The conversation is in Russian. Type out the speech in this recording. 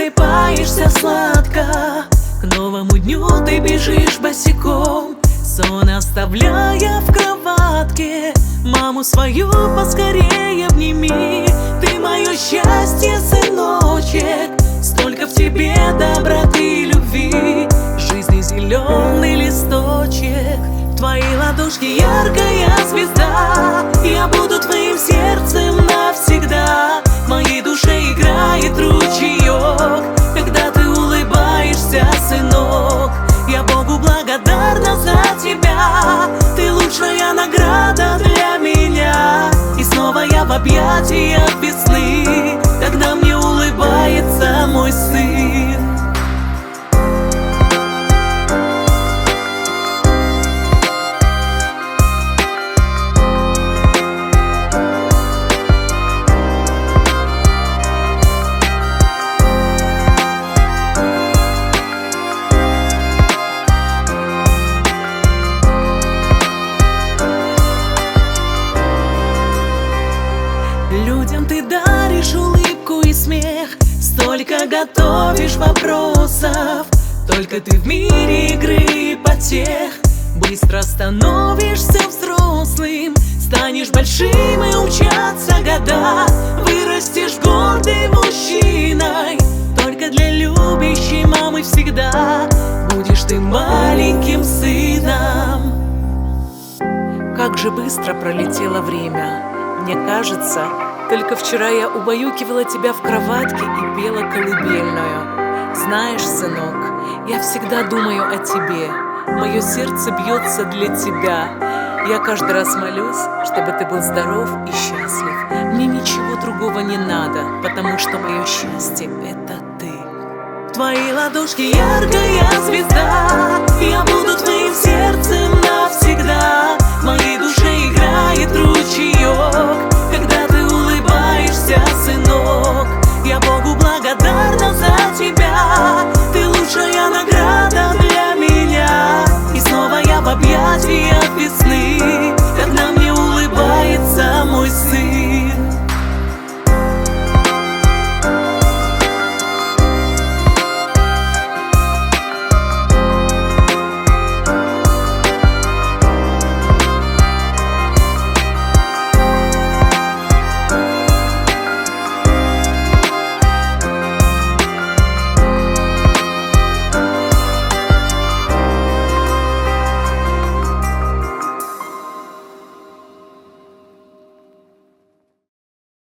просыпаешься сладко, к новому дню ты бежишь босиком, сон оставляя в кроватке. Маму свою поскорее обними, ты мое счастье, сыночек. Столько в тебе доброты и любви, жизни зеленый листочек. В твоей ладошке яркая звезда, я буду твоим сердцем навсегда. В моей душе играет ручеек, когда ты улыбаешься, сынок. Я Богу благодарна за тебя, ты лучшая награда для меня. И снова я в объятиях весны, когда мне улыбается мой сын. Людям ты даришь улыбку и смех, столько готовишь вопросов. Только ты в мире игры и потех быстро становишься взрослым, станешь большим и учатся года, вырастешь гордым мужчиной. Только для любящей мамы всегда будешь ты маленьким сыном. Как же быстро пролетело время. Мне кажется, только вчера я убаюкивала тебя в кроватке и пела колыбельную. Знаешь, сынок, я всегда думаю о тебе. Мое сердце бьется для тебя. Я каждый раз молюсь, чтобы ты был здоров и счастлив. Мне ничего другого не надо, потому что мое счастье — это ты. В твоей ладошке яркая звезда, я буду твоим сердцем навсегда. В моей душе играет ручеек, когда ты улыбаешься, сынок. Я Богу благодарна за тебя, ты лучшая награда для меня. И снова я в объятиях весны, когда мне улыбается мой сын.